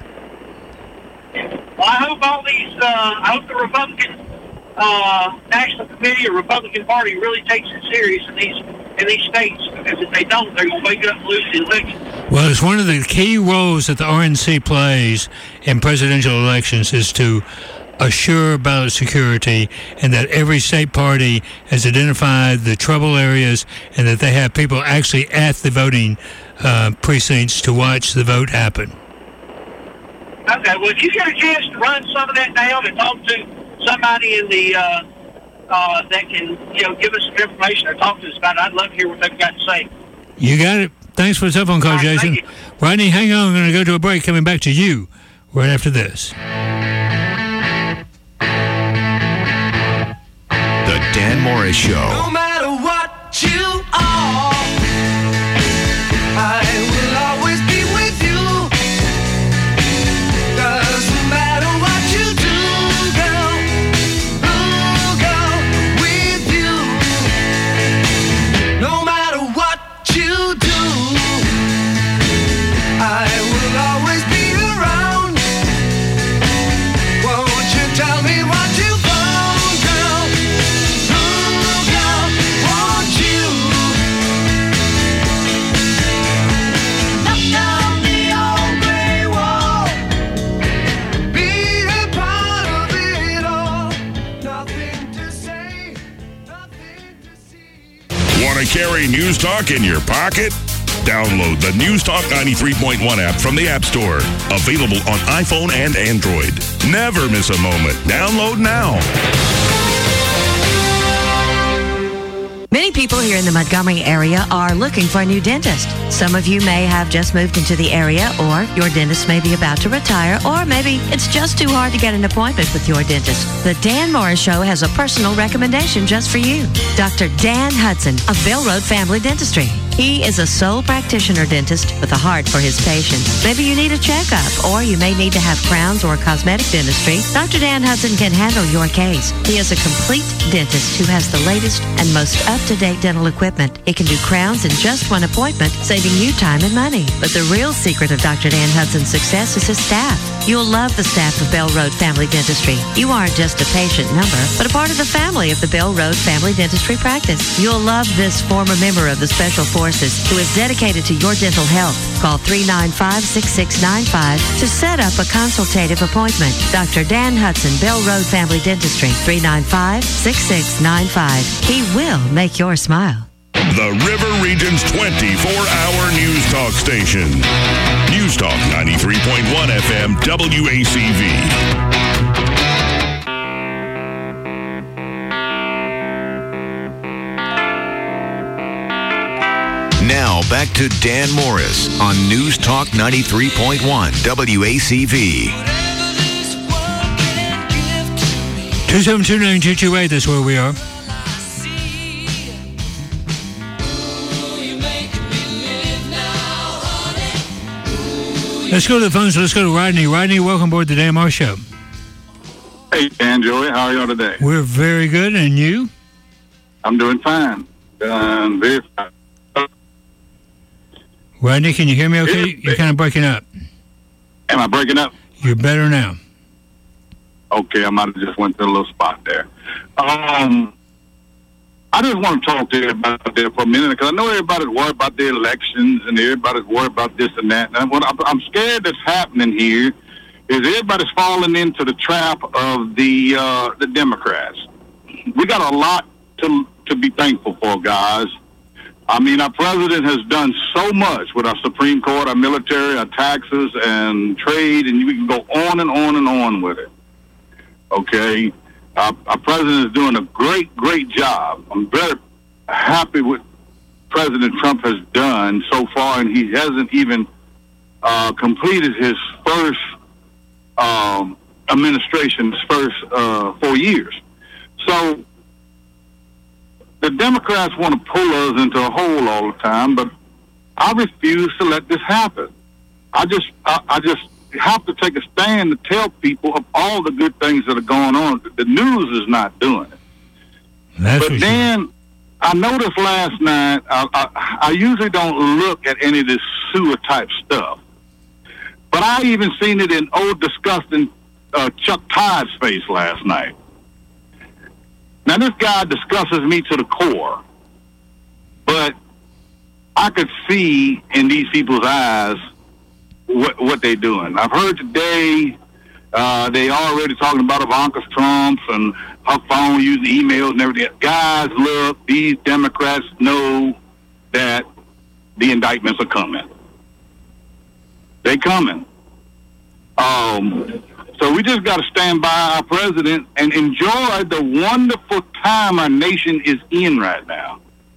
Well, I hope all these, uh, I hope the Republican uh, National Committee or Republican Party really takes it serious in these in these states, because if they don't, they're going to wake up and lose the election. Well, it's one of the key roles that the R N C plays in presidential elections is to assure ballot security, and that every state party has identified the trouble areas and that they have people actually at the voting uh, precincts to watch the vote happen. Okay, well, if you get a chance to run some of that down and talk to somebody in the uh, uh, that can, you know, give us some information or talk to us about it, I'd love to hear what they've got to say. You got it. Thanks for the telephone call, right, Jason. Rodney, hang on. I'm going to go to a break. Coming back to you right after this. The Dan Morris Show. No matter what you are, I will always be with you. 'Cause no matter what you do, girl, I'll go with you. No matter what you do, I will always be around. Won't you tell me what you found, girl? Ooh, girl, won't you? Knock down the old gray wall. Be a part of it all. Nothing to say, nothing to see. Want to carry News Talk in your pocket? Download the News Talk ninety-three point one app from the App Store. Available on iPhone and Android. Never miss a moment. Download now. Many people here in the Montgomery area are looking for a new dentist. Some of you may have just moved into the area, or your dentist may be about to retire, or maybe it's just too hard to get an appointment with your dentist. The Dan Morris Show has a personal recommendation just for you. Doctor Dan Hudson of Bell Road Family Dentistry. He is a sole practitioner dentist with a heart for his patients. Maybe you need a checkup, or you may need to have crowns or cosmetic dentistry. Doctor Dan Hudson can handle your case. He is a complete dentist who has the latest and most up-to-date dental equipment. He can do crowns in just one appointment, saving you time and money. But the real secret of Doctor Dan Hudson's success is his staff. You'll love the staff of Bell Road Family Dentistry. You aren't just a patient number, but a part of the family of the Bell Road Family Dentistry practice. You'll love this former member of the Special Forces who is dedicated to your dental health. Call three nine five, six six nine five to set up a consultative appointment. Doctor Dan Hudson, Bell Road Family Dentistry, three nine five, six six nine five. He will make your smile. The River Region's twenty-four hour News Talk station. News Talk ninety-three point one F M W A C V. Now back to Dan Morris on News Talk ninety-three point one W A C V. two seven two, nine two two eight, that's where we are. Let's go to the phones. Let's go to Rodney. Rodney, welcome aboard the Dan Morris Show. Hey, Dan, Joey. How are you today? We're very good. And you? I'm doing fine. Um, very fine. Rodney, can you hear me okay? You're kind of breaking up. Am I breaking up? You're better now. Okay, I might have just went to a little spot there. Um, I just want to talk to everybody out there for a minute, because I know everybody's worried about the elections and everybody's worried about this and that. And what I'm scared that's happening here is everybody's falling into the trap of the uh, the Democrats. We got a lot to to be thankful for, guys. I mean, our president has done so much with our Supreme Court, our military, our taxes, and trade, and we can go on and on and on with it. Okay? Our, our president is doing a great, great job. I'm very happy with what President Trump has done so far, and he hasn't even uh, completed his first um, administration, his first uh, four years. So the Democrats want to pull us into a hole all the time, but I refuse to let this happen. I just, I, I just have to take a stand to tell people of all the good things that are going on. The news is not doing it. That's but then I noticed last night, I, I, I usually don't look at any of this sewer type stuff, but I even seen it in old disgusting uh, Chuck Todd's face last night. Now, this guy discusses me to the core, but I could see in these people's eyes what what they're doing. I've heard today uh, they already talking about Ivanka Trump and her phone using emails and everything. Guys, look, these Democrats know that the indictments are coming. They coming. Um, so we just got to stand by our president and enjoy the wonderful time our nation is in right now.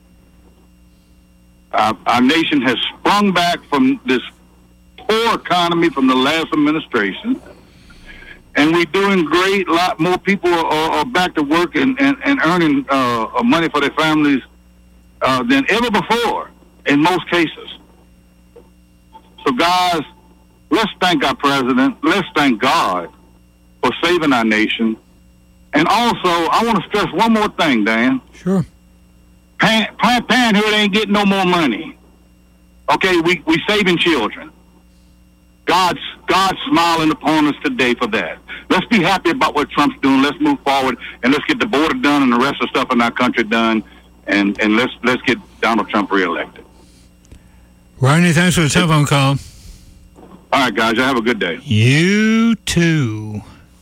Our, our nation has sprung back from this poor economy from the last administration, and we're doing great. A lot more people are, are back to work and, and, and earning uh, money for their families uh, than ever before in most cases. So, guys, let's thank our president. Let's thank God for saving our nation. And also, I want to stress one more thing, Dan. Sure. Planned Parenthood ain't getting no more money. Okay, we we saving children. God's God's smiling upon us today for that. Let's be happy about what Trump's doing. Let's move forward and let's get the border done and the rest of the stuff in our country done, and and let's let's get Donald Trump reelected. Rodney, thanks for the telephone call. All right, guys, you have a good day. You too.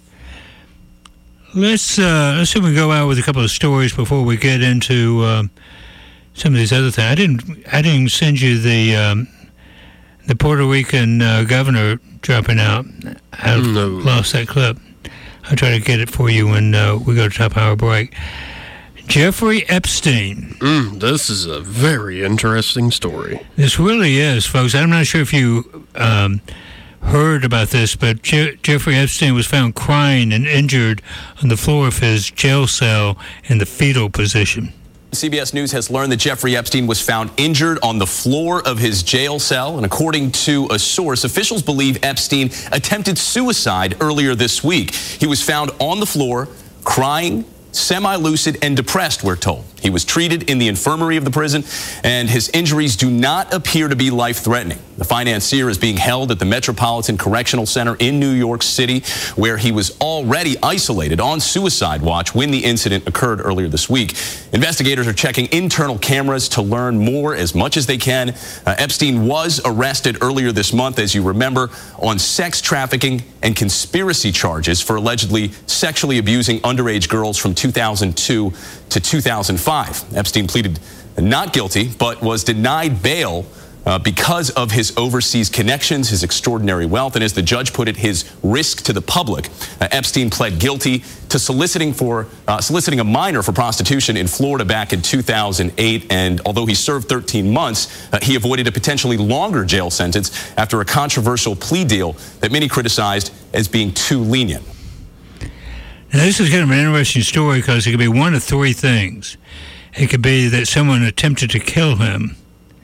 Let's uh, let's see if we can go out with a couple of stories before we get into uh, some of these other things. I didn't I didn't send you the um, the Puerto Rican uh, governor dropping out. I no. lost that clip. I'll try to get it for you when uh, we go to top hour break. Jeffrey Epstein. Mm, this is a very interesting story. This really is, folks. I'm not sure if you um, heard about this, but Je- Jeffrey Epstein was found crying and injured on the floor of his jail cell in the fetal position. C B S News has learned that Jeffrey Epstein was found injured on the floor of his jail cell. And according to a source, officials believe Epstein attempted suicide earlier this week. He was found on the floor, crying, semi-lucid, and depressed, we're told. He was treated in the infirmary of the prison, and his injuries do not appear to be life-threatening. The financier is being held at the Metropolitan Correctional Center in New York City, where he was already isolated on suicide watch when the incident occurred earlier this week. Investigators are checking internal cameras to learn more as much as they can. Uh, Epstein was arrested earlier this month, as you remember, on sex trafficking and conspiracy charges for allegedly sexually abusing underage girls from two thousand two to two thousand five. Epstein pleaded not guilty, but was denied bail uh, because of his overseas connections, his extraordinary wealth, and as the judge put it, his risk to the public. Uh, Epstein pled guilty to soliciting for uh, soliciting a minor for prostitution in Florida back in two thousand eight, and although he served thirteen months, uh, he avoided a potentially longer jail sentence after a controversial plea deal that many criticized as being too lenient. Now, this is kind of an interesting story because it could be one of three things. It could be that someone attempted to kill him,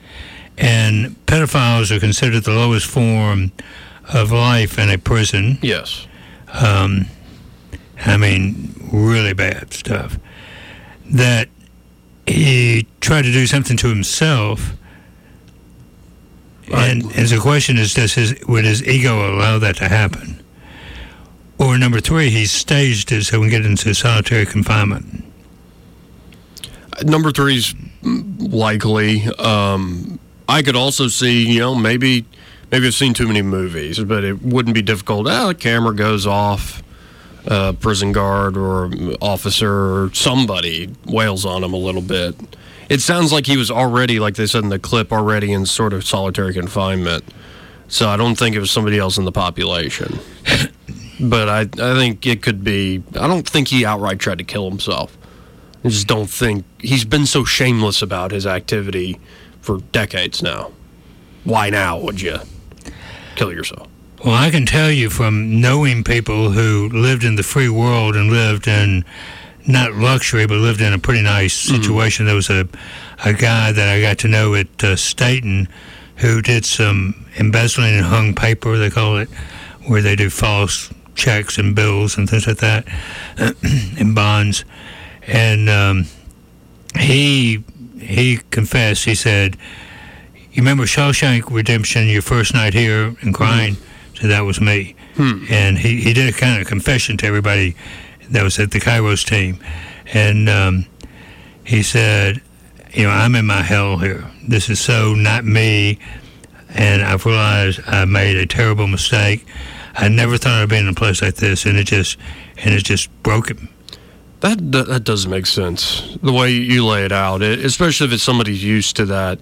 and pedophiles are considered the lowest form of life in a prison. Yes. Um, I mean, really bad stuff. That he tried to do something to himself, and, and the question is, does his, would his ego allow that to happen? Or number three, he staged it so he can get into solitary confinement. Number three's likely. Um, I could also see, you know, maybe maybe I've seen too many movies, but it wouldn't be difficult. Ah, the camera goes off, uh, prison guard or officer or somebody wails on him a little bit. It sounds like he was already, like they said in the clip, already in sort of solitary confinement. So I don't think it was somebody else in the population. But I, I think it could be. I don't think he outright tried to kill himself. I just don't think he's been so shameless about his activity for decades now. Why now would you kill yourself? Well, I can tell you from knowing people who lived in the free world and lived in not luxury, but lived in a pretty nice situation. Mm-hmm. There was a a guy that I got to know at uh, Staten who did some embezzling and hung paper, they call it, where they do false checks and bills and things like that, and bonds. And um, he he confessed. He said, "You remember Shawshank Redemption? Your first night here and crying." Mm-hmm. So that was me. Hmm. And he he did a kind of confession to everybody that was at the Kairos team, and um, he said, "You know, I'm in my hell here. This is so not me, and I've realized I made a terrible mistake. I never thought I'd be in a place like this, and it just and it just broke him." That that does make sense, the way you lay it out, it, especially if it's somebody used to that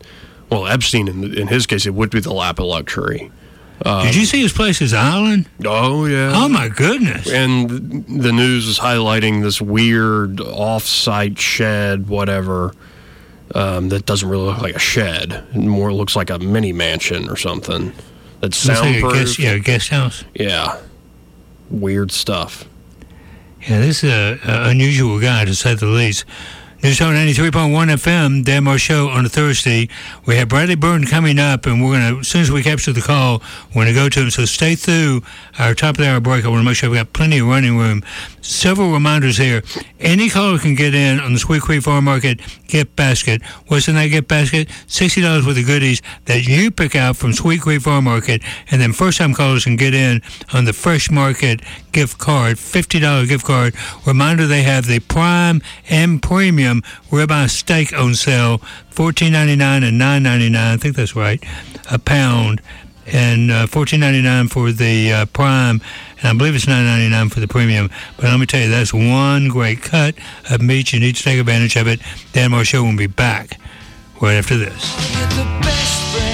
Well, Epstein, in, in his case, it would be the lap of luxury. Um, Did you see his place, his island? Oh, yeah. Oh, my goodness. And the news is highlighting this weird off-site shed, whatever, um, that doesn't really look like a shed. It more looks like a mini mansion or something. That's soundproof. Like a guest, yeah, a guest house. Yeah. Weird stuff. Yeah, this is an unusual guy, to say the least. News Talk ninety-three point one F M, Dan Moore Show on a Thursday. We have Bradley Burton coming up, and we're going to, as soon as we capture the call, we're going to go to him. So stay through our top of the hour break. I want to make sure we've got plenty of running room. Several reminders here. Any caller can get in on the Sweet Creek Farm Market gift basket. What's in that gift basket? sixty dollars worth of goodies that you pick out from Sweet Creek Farm Market, and then first-time callers can get in on the Fresh Market gift card, fifty dollars gift card. Reminder, they have the Prime and Premium ribeye steak on sale, fourteen ninety-nine and nine ninety-nine. I think that's right, a pound, and uh, fourteen ninety-nine for the uh, Prime, and I believe it's nine ninety-nine for the Premium. But let me tell you, that's one great cut of meat. You need to take advantage of it. Dan Moore Show will be back right after this.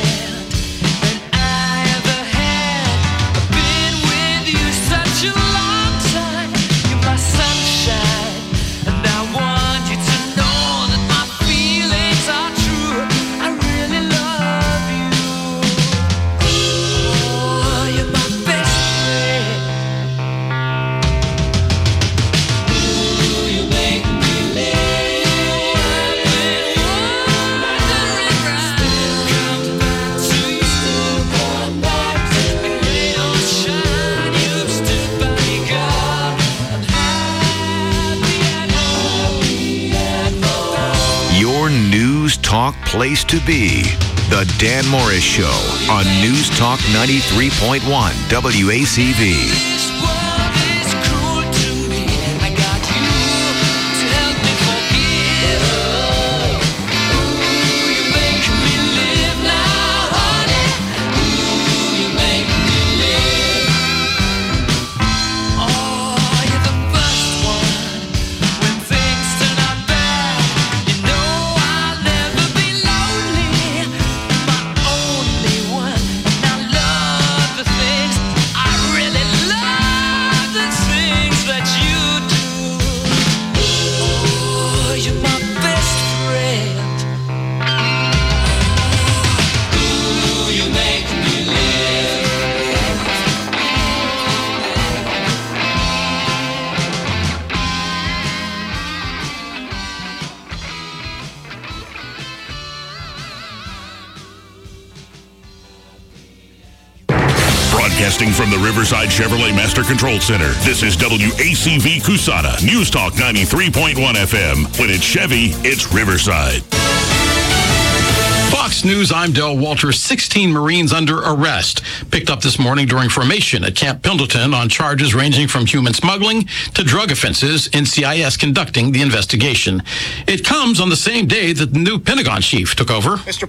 News Talk place to be. The Dan Morris Show on News Talk ninety-three point one W A C V. Broadcasting from the Riverside Chevrolet Master Control Center, this is W A C V Cusana, News Talk ninety-three point one F M. When it's Chevy, it's Riverside. Fox News, I'm Del Walter. sixteen Marines under arrest. Picked up this morning during formation at Camp Pendleton on charges ranging from human smuggling to drug offenses, N C I S conducting the investigation. It comes on the same day that the new Pentagon chief took over. Mister